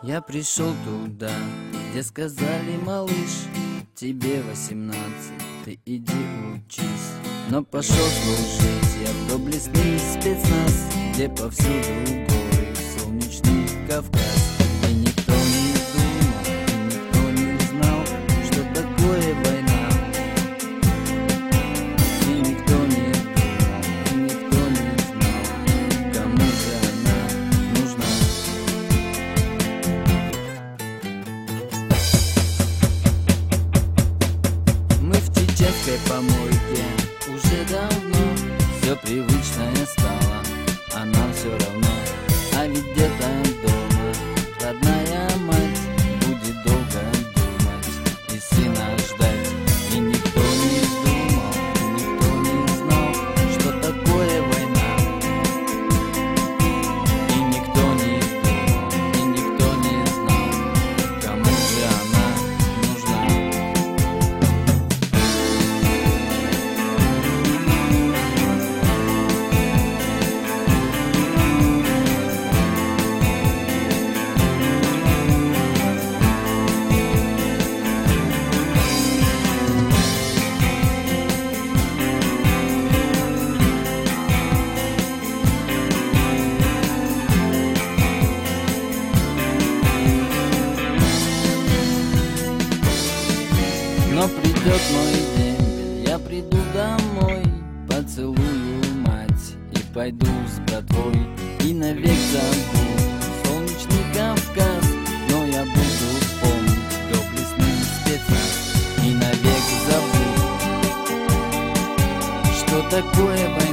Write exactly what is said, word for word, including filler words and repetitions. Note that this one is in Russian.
Я пришел туда, где сказали: малыш, тебе восемнадцать, ты иди учись. Но пошел служить я в доблестный спецназ, где повсюду горы, солнечный Кавказ. И никто не думал, и никто не знал, что такое война. И никто не думал, и никто не знал, кому же она нужна. Мы в чеченской помойке уже давно, все привычное стало, а нам все равно. А ведь где-то дома родная мать будет долго думать и сына ждать. И никто не думал, и никто не знал, что такое война. И никто не думал, и никто не знал, кому же она нужна. Но придет мой день, я приду домой, поцелую мать и пойду с братвой. И навек забуду солнечный Кавказ, но я буду помнить доблестный спецназ. И навек забуду, что такое война.